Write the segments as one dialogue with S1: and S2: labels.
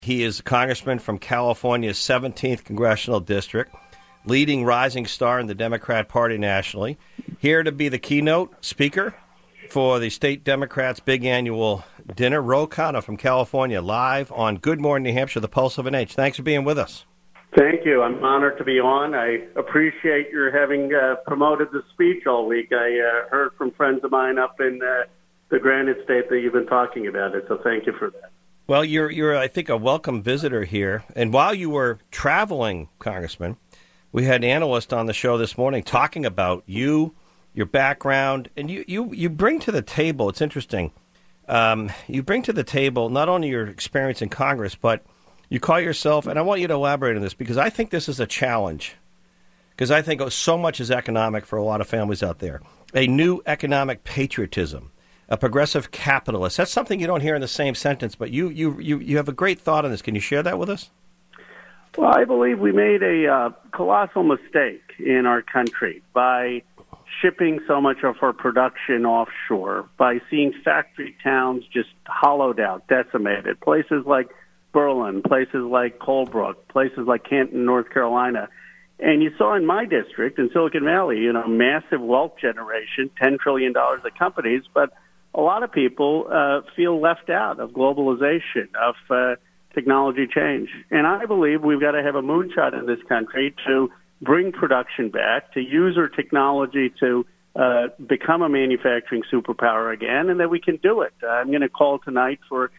S1: He is a congressman from California's 17th Congressional District, leading rising star in the Democrat Party nationally. Here to be the keynote speaker for the state Democrats' big annual dinner, Ro Khanna from California, live on Good Morning New Hampshire, the Pulse of an H. Thanks for being with us.
S2: Thank you. I'm honored to be on. I appreciate your having promoted the speech all week. I heard from friends of mine up in the Granite State that you've been talking about it, so thank you for that.
S1: Well, you're I think, a welcome visitor here. And while you were traveling, Congressman, we had an analyst on the show this morning talking about you, your background, and you bring to the table, it's interesting, you bring to the table not only your experience in Congress, but you call yourself, and I want you to elaborate on this, because I think this is a challenge, because I think so much is economic for a lot of families out there. A new economic patriotism, a progressive capitalist. That's something you don't hear in the same sentence, but you have a great thought on this. Can you share that with us?
S2: Well, I believe we made a colossal mistake in our country by shipping so much of our production offshore, by seeing factory towns just hollowed out, decimated, places like Berlin, places like Colebrook, places like Canton, North Carolina. And you saw in my district, in Silicon Valley, massive wealth generation, $10 trillion of companies, but a lot of people feel left out of globalization, of technology change. And I believe we've got to have a moonshot in this country to bring production back, to use our technology to become a manufacturing superpower again, and that we can do it. I'm going to call tonight for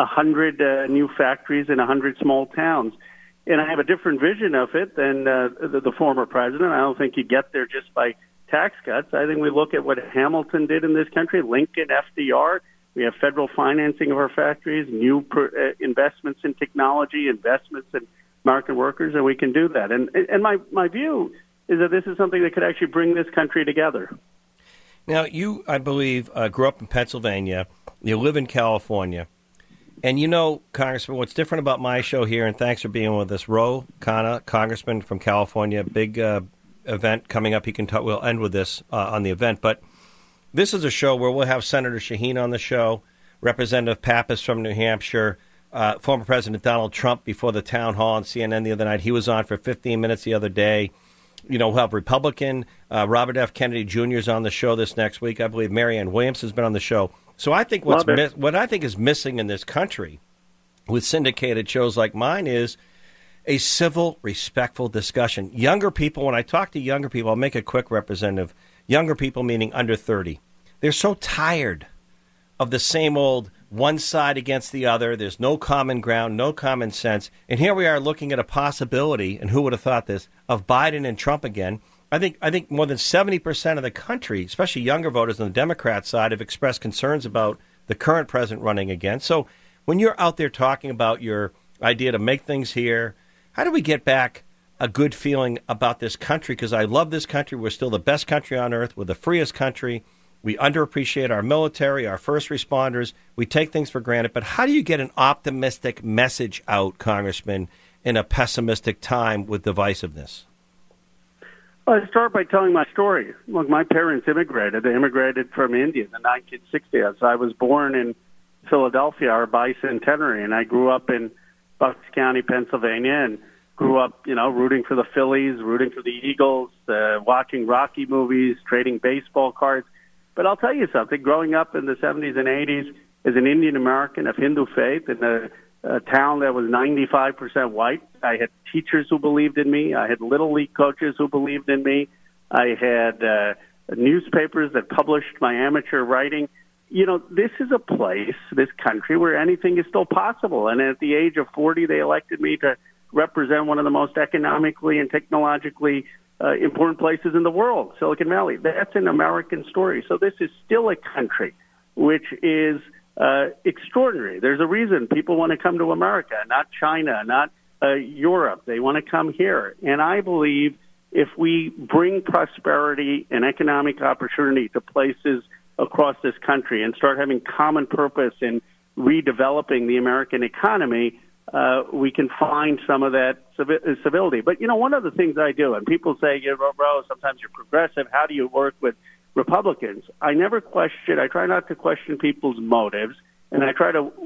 S2: 100 new factories in 100 small towns. And I have a different vision of it than the former president. I don't think you get there just by tax cuts. I think we look at what Hamilton did in this country, Lincoln, FDR. We have federal financing of our factories, new investments in technology, investments in American workers, and we can do that. And my view is that this is something that could actually bring this country together.
S1: Now, you, I believe, grew up in Pennsylvania. You live in California. And Congressman, what's different about my show here, and thanks for being with us, Ro Khanna, Congressman from California, big event coming up. We'll end with this on the event. But this is a show where we'll have Senator Shaheen on the show, Representative Pappas from New Hampshire, former President Donald Trump before the town hall on CNN the other night. He was on for 15 minutes the other day. We'll have Republican Robert F. Kennedy Jr. is on the show this next week. I believe Marianne Williams has been on the show. So I think what I think is missing in this country with syndicated shows like mine is a civil, respectful discussion. Younger people, when I talk to younger people, I'll make it quick, Representative, younger people meaning under 30, they're so tired of the same old one side against the other. There's no common ground, no common sense. And here we are looking at a possibility, and who would have thought this, of Biden and Trump again. I think more than 70% of the country, especially younger voters on the Democrat side, have expressed concerns about the current president running again. So when you're out there talking about your idea to make things here, how do we get back a good feeling about this country? Because I love this country. We're still the best country on earth. We're the freest country. We underappreciate our military, our first responders. We take things for granted. But how do you get an optimistic message out, Congressman, in a pessimistic time with divisiveness?
S2: Well, I start by telling my story. Look, my parents immigrated. They immigrated from India in the 1960s. I was born in Philadelphia, our bicentenary, and I grew up in Bucks County, Pennsylvania, and grew up, rooting for the Phillies, rooting for the Eagles, watching Rocky movies, trading baseball cards. But I'll tell you something. Growing up in the 70s and 80s as an Indian American of Hindu faith in a town that was 95% white, I had teachers who believed in me. I had Little League coaches who believed in me. I had newspapers that published my amateur writing. This is a place, this country, where anything is still possible. And at the age of 40, they elected me to represent one of the most economically and technologically important places in the world, Silicon Valley. That's an American story. So this is still a country which is extraordinary. There's a reason people want to come to America, not China, not Europe. They want to come here. And I believe if we bring prosperity and economic opportunity to places across this country and start having common purpose in redeveloping the American economy, we can find some of that civility. But, one of the things I do, and people say, bro, sometimes you're progressive. How do you work with Republicans? I try not to question people's motives, and I try to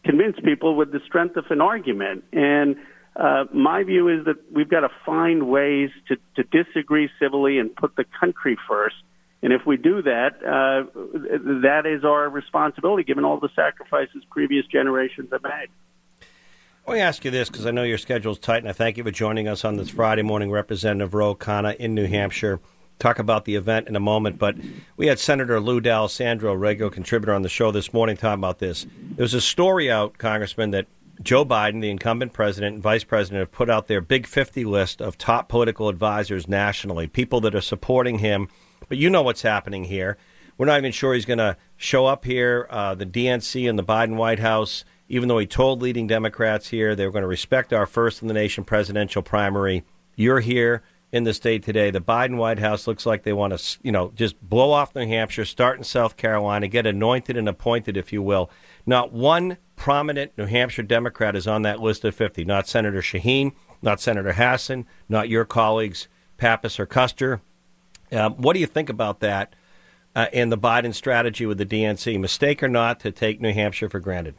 S2: convince people with the strength of an argument. And my view is that we've got to find ways to disagree civilly and put the country first. And if we do that, that is our responsibility, given all the sacrifices previous generations have made.
S1: Let me ask you this, because I know your schedule's tight, and I thank you for joining us on this Friday morning, Representative Ro Khanna in New Hampshire. Talk about the event in a moment, but we had Senator Lou D'Alessandro, regular contributor on the show this morning, talking about this. There was a story out, Congressman, that Joe Biden, the incumbent president and vice president, have put out their Big 50 list of top political advisors nationally, people that are supporting him. But you know what's happening here. We're not even sure he's going to show up here, the DNC and the Biden White House, even though he told leading Democrats here they were going to respect our first-in-the-nation presidential primary. You're here in the state today. The Biden White House looks like they want to, just blow off New Hampshire, start in South Carolina, get anointed and appointed, if you will. Not one prominent New Hampshire Democrat is on that list of 50. Not Senator Shaheen, not Senator Hassan, not your colleagues Pappas or Custer. What do you think about that and the Biden strategy with the DNC? Mistake or not to take New Hampshire for granted?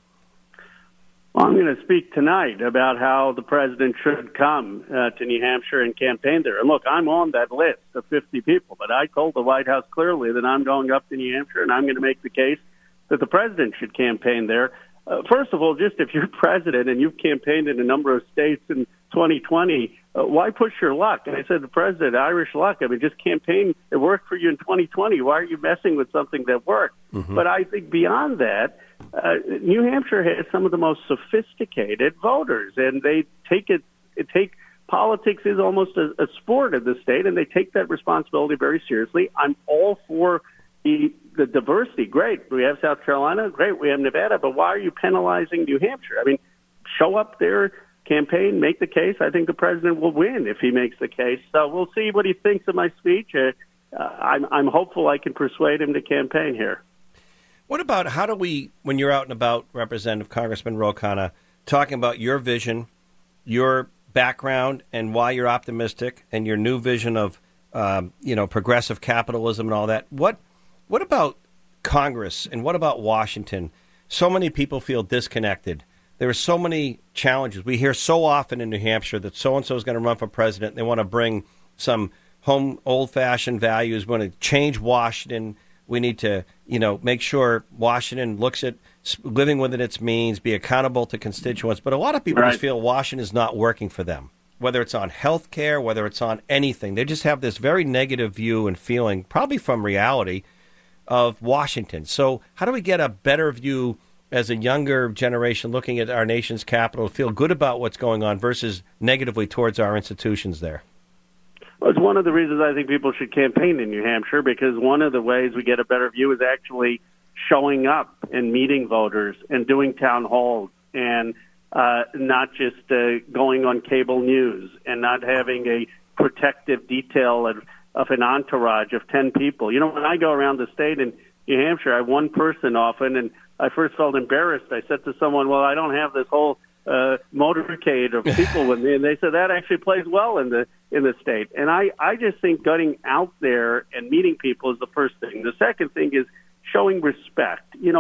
S2: Well, I'm going to speak tonight about how the president should come to New Hampshire and campaign there. And look, I'm on that list of 50 people, but I told the White House clearly that I'm going up to New Hampshire and I'm going to make the case that the president should campaign there. First of all, just if you're president and you've campaigned in a number of states in 2020, why push your luck? And I said, the president, Irish luck. I mean, just campaign. It worked for you in 2020. Why are you messing with something that worked? Mm-hmm. But I think beyond that, New Hampshire has some of the most sophisticated voters, and they take politics is almost a sport in the state, and they take that responsibility very seriously. I'm all for the diversity. Great. We have South Carolina. Great. We have Nevada. But why are you penalizing New Hampshire? I mean, show up there, campaign, make the case. I think the president will win if he makes the case. So we'll see what he thinks of my speech. I'm hopeful I can persuade him to campaign here.
S1: What about how do we, when you're out and about, Representative Congressman Ro Khanna, talking about your vision, your background, and why you're optimistic, and your new vision of, progressive capitalism and all that? What about Congress and what about Washington? So many people feel disconnected. There are so many challenges. We hear so often in New Hampshire that so-and-so is going to run for president. They want to bring some home old-fashioned values. We want to change Washington. We need to, make sure Washington looks at living within its means, be accountable to constituents. But a lot of people just feel Washington is not working for them, whether it's on health care, whether it's on anything. They just have this very negative view and feeling, probably from reality, of Washington. So how do we get a better view as a younger generation looking at our nation's capital, feel good about what's going on versus negatively towards our institutions there?
S2: Well, it's one of the reasons I think people should campaign in New Hampshire, because one of the ways we get a better view is actually showing up and meeting voters and doing town halls and not just going on cable news and not having a protective detail of an entourage of 10 people. When I go around the state in New Hampshire, I have one person often, and I first felt embarrassed. I said to someone, well, I don't have this whole motorcade of people with me, and they said that actually plays well in the state. And I just think getting out there and meeting people is the first thing. The second thing is showing respect. When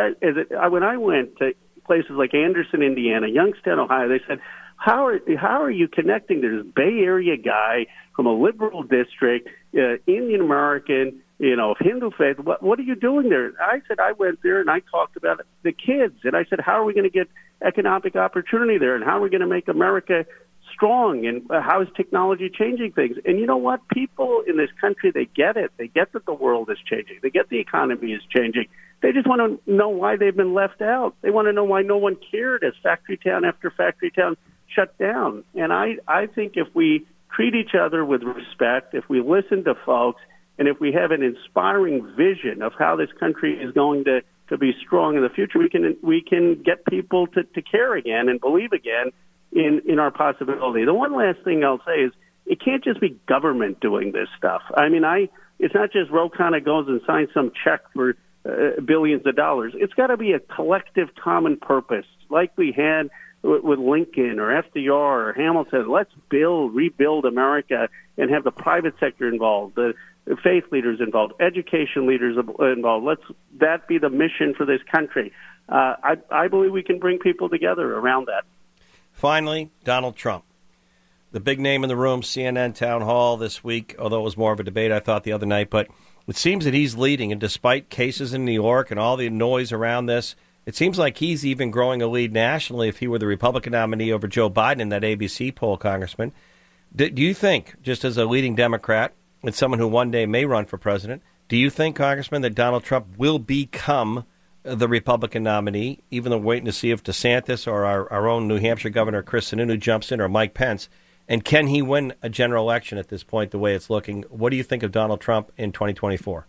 S2: I went to places like Anderson, Indiana, Youngstown, Ohio, they said, how are you connecting to this Bay Area guy from a liberal district, Indian American, of Hindu faith? What are you doing there? I said, I went there and I talked about the kids. And I said, how are we going to get economic opportunity there? And how are we going to make America strong? And how is technology changing things? And you know what? People in this country, they get it. They get that the world is changing. They get the economy is changing. They just want to know why they've been left out. They want to know why no one cared as factory town after factory town shut down. And I think if we treat each other with respect, if we listen to folks, and if we have an inspiring vision of how this country is going to be strong in the future, we can get people to care again and believe again in our possibility. The one last thing I'll say is it can't just be government doing this stuff. I mean, it's not just Ro Khanna goes and signs some check for billions of dollars. It's got to be a collective common purpose, like we had with Lincoln or FDR or Hamilton. Let's rebuild America and have the private sector involved, the faith leaders involved, education leaders involved. Let's that be the mission for this country. I believe we can bring people together around that.
S1: Finally, Donald Trump. The big name in the room, CNN town hall this week, although it was more of a debate, I thought, the other night. But it seems that he's leading, and despite cases in New York and all the noise around this, it seems like he's even growing a lead nationally if he were the Republican nominee over Joe Biden in that ABC poll, Congressman. Do you think, just as a leading Democrat and someone who one day may run for president, do you think, Congressman, that Donald Trump will become the Republican nominee, even though we're waiting to see if DeSantis or our own New Hampshire Governor Chris Sununu jumps in, or Mike Pence? And can he win a general election at this point, the way it's looking? What do you think of Donald Trump in 2024?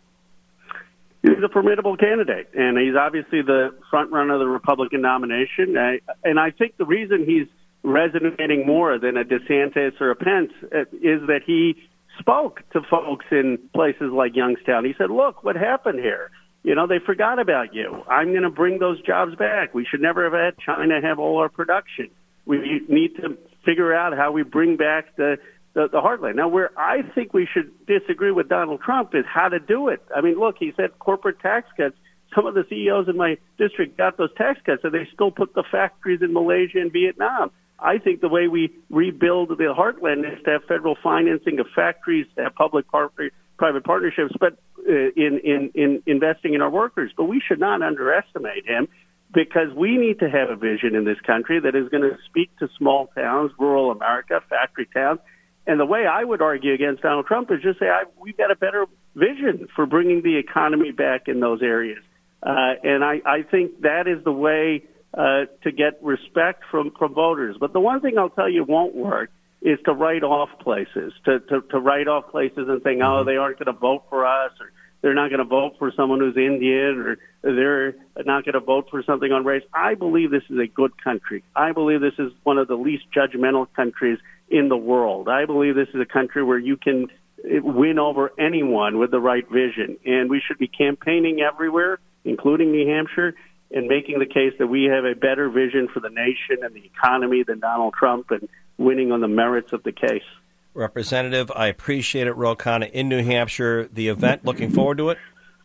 S2: He's a formidable candidate, and he's obviously the front runner of the Republican nomination. And I think the reason he's resonating more than a DeSantis or a Pence is that he spoke to folks in places like Youngstown. He said, look, what happened here? You know, they forgot about you. I'm going to bring those jobs back. We should never have had China have all our production. We need to figure out how we bring back the heartland. Now, where I think we should disagree with Donald Trump is how to do it. I mean, look, he said corporate tax cuts. Some of the CEOs in my district got those tax cuts, and they still put the factories in Malaysia and Vietnam. I think the way we rebuild the heartland is to have federal financing of factories, to have public-private partnerships, but in investing in our workers. But we should not underestimate him, because we need to have a vision in this country that is going to speak to small towns, rural America, factory towns. And the way I would argue against Donald Trump is just say we've got a better vision for bringing the economy back in those areas. And I think that is the way to get respect from voters. But the one thing I'll tell you won't work is to write off places, to write off places and saying, oh, they aren't going to vote for us, or they're not going to vote for someone who's Indian, or they're not going to vote for something on race. I believe this is a good country. I believe this is one of the least judgmental countries in the world. I believe this is a country where you can win over anyone with the right vision. And we should be campaigning everywhere, including New Hampshire, and making the case that we have a better vision for the nation and the economy than Donald Trump, and winning on the merits of the case.
S1: Representative, I appreciate it. Ro Khanna in New Hampshire, the event, looking forward to it?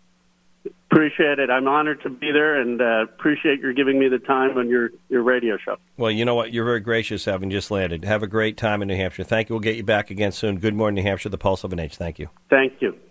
S2: Appreciate it. I'm honored to be there, and appreciate your giving me the time on your radio show. Well,
S1: you know what? You're very gracious, having just landed. Have a great time in New Hampshire. Thank you. We'll get you back again soon. Good morning, New Hampshire, the Pulse of an Age. Thank you.
S2: Thank you.